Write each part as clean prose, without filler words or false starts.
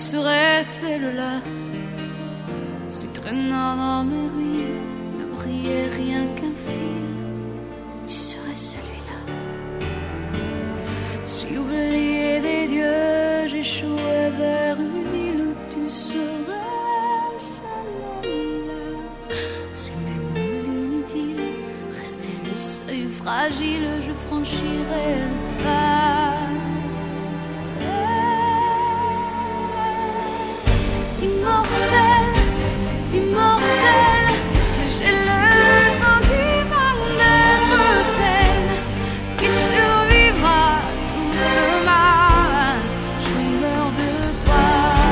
serais celle-là. Si traînant dans mes ruines ne brillait rien qu'un fil, tu serais celui-là. Si oublié des dieux, j'échouais vers une île où tu serais celle-là. Si même l'inutile restait le seuil fragile, je franchirais le pas. Immortel, immortel, j'ai le sentiment d'être celle qui survivra tout ce mal. Je meurs de toi.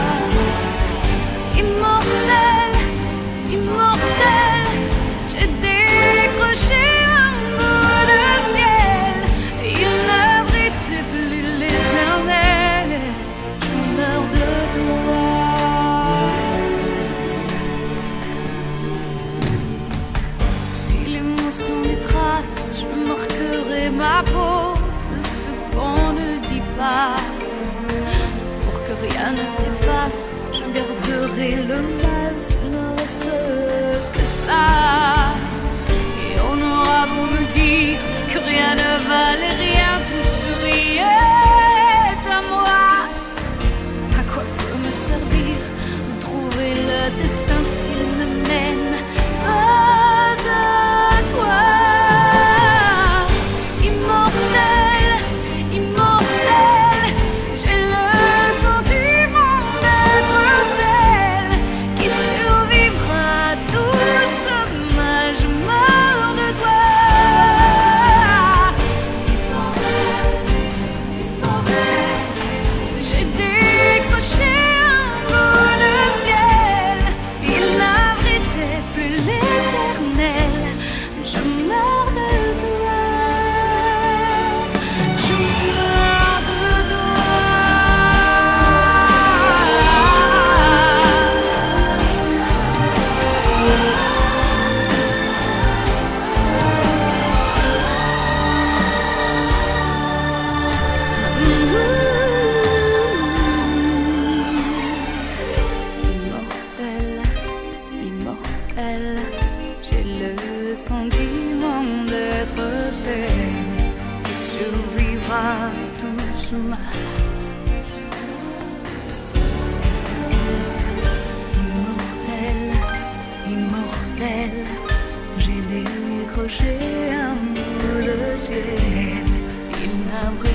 Immortel, immortel, j'ai décroché un bout de ciel. Il n'abritait plus l'éternel. Je meurs de toi. Je marquerai ma peau de ce qu'on ne dit pas. Pour que rien ne t'efface, je garderai le mal s'il ne reste que ça. Et on aura beau me dire que rien ne valait rien, tout souriait à moi. À quoi peut me servir de trouver le destin s'il me mène pas à toi? J'ai le sentiment d'être celle qui survivra tout ce mal. Immortel, immortel, j'ai décroché un bout de ciel. Il n'a